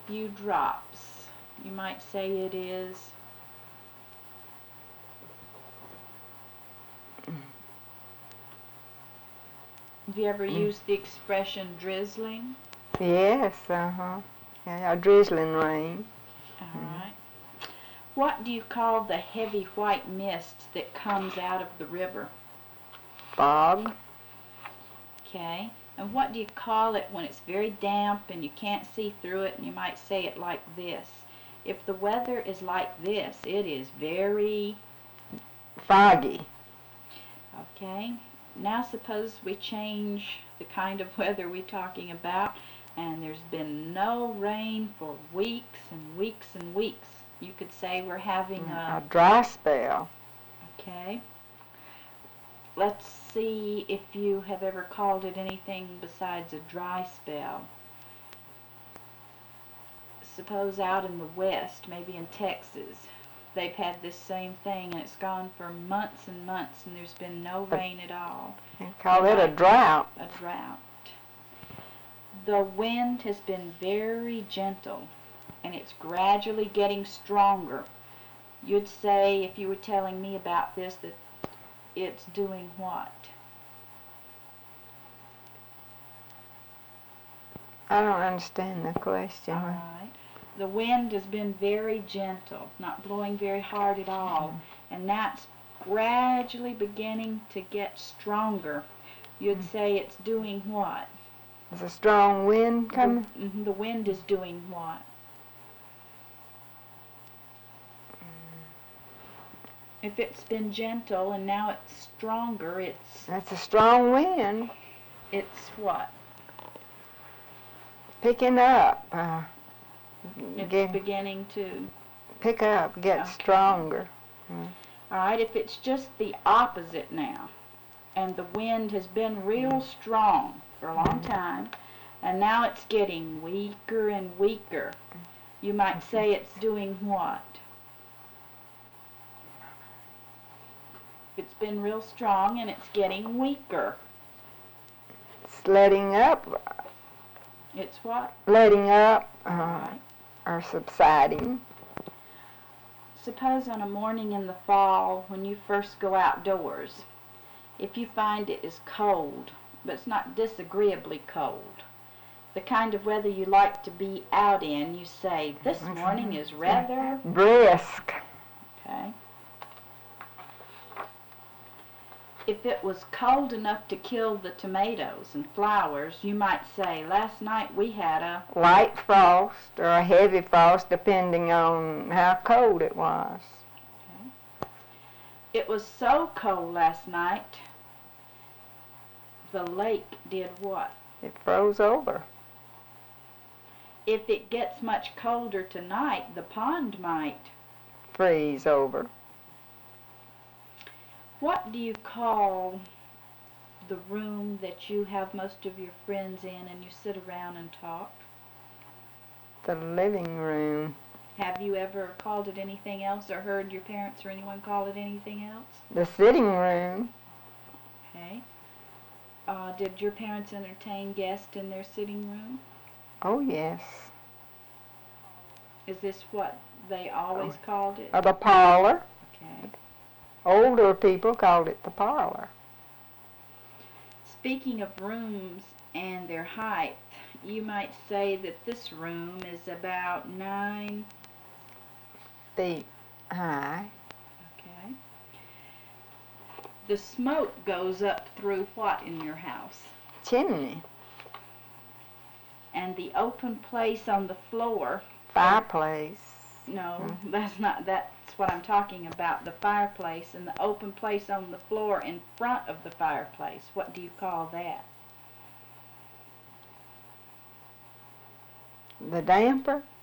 few drops. You might say it is have you ever used the expression drizzling? Yes, yeah, a drizzling rain. Alright. What do you call the heavy white mist that comes out of the river? Fog. Okay. And what do you call it when it's very damp and you can't see through it, and you might say it like this? If the weather is like this, it is very foggy. Okay. Now suppose we change the kind of weather we're talking about, and there's been no rain for weeks and weeks and weeks. You could say we're having a dry spell. Okay. Let's see if you have ever called it anything besides a dry spell. Suppose out in the west, maybe in Texas, they've had this same thing and it's gone for months and months and there's been no rain at all. They call it a drought. A drought. The wind has been very gentle and it's gradually getting stronger. You'd say, if you were telling me about this, that it's doing what? I don't understand the question. All right. The wind has been very gentle, not blowing very hard at all, and that's gradually beginning to get stronger. You'd say it's doing what? Is a strong wind coming? The wind is doing what? If it's been gentle and now it's stronger, That's a strong wind. It's what? Picking up. It's beginning to pick up, get stronger. All right, if it's just the opposite now, and the wind has been real strong for a long time, and now it's getting weaker and weaker, you might say it's doing what? It's been real strong and it's getting weaker. It's letting up. It's what? Letting up. Right. Or subsiding. Suppose on a morning in the fall when you first go outdoors, if you find it is cold, but it's not disagreeably cold, the kind of weather you like to be out in, you say, this morning is rather brisk. Okay. If it was cold enough to kill the tomatoes and flowers, you might say, last night we had a light frost or a heavy frost, depending on how cold it was. Okay. It was so cold last night, the lake did what? It froze over. If it gets much colder tonight, the pond might freeze over. What do you call the room that you have most of your friends in and you sit around and talk? The living room. Have you ever called it anything else or heard your parents or anyone call it anything else? The sitting room. Okay. Did your parents entertain guests in their sitting room? Oh, yes. Is this what they always called it? The parlor. Okay. Older people called it the parlor. Speaking of rooms and their height, you might say that this room is about 9 feet high. Okay. The smoke goes up through what in your house? Chimney. And the open place on the floor? Fireplace. No, that's what I'm talking about, the fireplace and the open place on the floor in front of the fireplace. What do you call that? The damper?